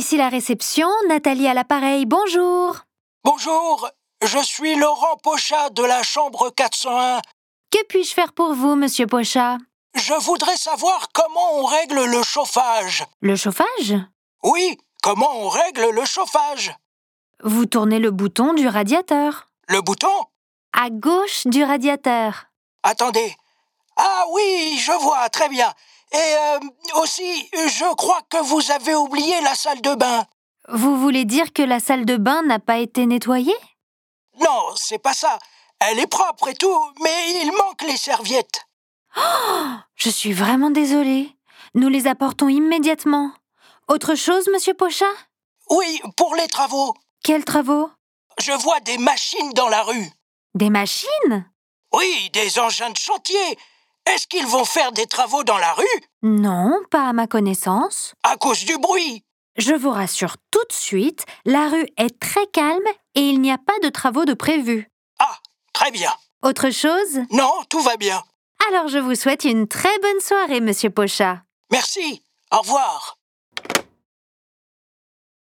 Ici la réception, Nathalie à l'appareil, bonjour. Bonjour, je suis Laurent Pochat de la chambre 401. Que puis-je faire pour vous, monsieur Pochat? Je voudrais savoir comment on règle le chauffage. Le chauffage? Oui, comment on règle le chauffage? Vous tournez le bouton du radiateur. Le bouton? À gauche du radiateur. Attendez. Ah oui, je vois, très bien. Et aussi, je crois que vous avez oublié la salle de bain. Vous voulez dire que la salle de bain n'a pas été nettoyée? Non, c'est pas ça. Elle est propre et tout, mais il manque les serviettes. Oh, je suis vraiment désolée. Nous les apportons immédiatement. Autre chose, monsieur Pochat? Oui, pour les travaux. Quels travaux? Je vois des machines dans la rue. Des machines? Oui, des engins de chantier. Est-ce qu'ils vont faire des travaux dans la rue? Non, pas à ma connaissance. À cause du bruit. Je vous rassure tout de suite, la rue est très calme et il n'y a pas de travaux de prévus. Ah, très bien. Autre chose? Non, tout va bien. Alors je vous souhaite une très bonne soirée, monsieur Pochat. Merci. Au revoir.